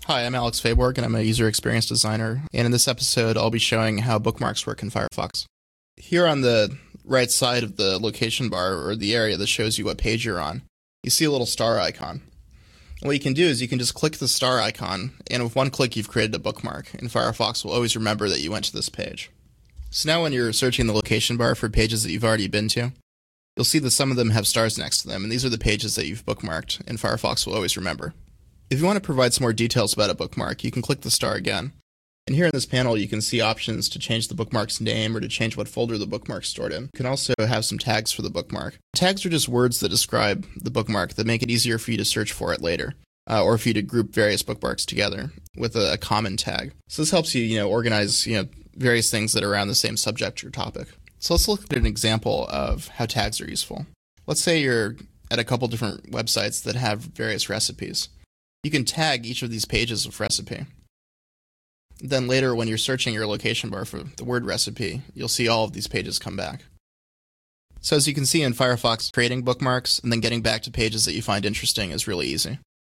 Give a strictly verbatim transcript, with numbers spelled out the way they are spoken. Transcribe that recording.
Hi, I'm Alex Fayborg, and I'm a user experience designer. And in this episode, I'll be showing how bookmarks work in Firefox. Here on the right side of the location bar, or the area that shows you what page you're on, you see a little star icon. And what you can do is you can just click the star icon, and with one click you've created a bookmark, and Firefox will always remember that you went to this page. So now when you're searching the location bar for pages that you've already been to, you'll see that some of them have stars next to them, and these are the pages that you've bookmarked, and Firefox will always remember. If you want to provide some more details about a bookmark, you can click the star again. And here in this panel, you can see options to change the bookmark's name or to change what folder the bookmark's stored in. You can also have some tags for the bookmark. Tags are just words that describe the bookmark that make it easier for you to search for it later, uh, or for you to group various bookmarks together with a, a common tag. So this helps you, you know, organize, you know, various things that are around the same subject or topic. So let's look at an example of how tags are useful. Let's say you're at a couple different websites that have various recipes. You can tag each of these pages with recipe. Then later, when you're searching your location bar for the word recipe, you'll see all of these pages come back. So as you can see in Firefox, creating bookmarks and then getting back to pages that you find interesting is really easy.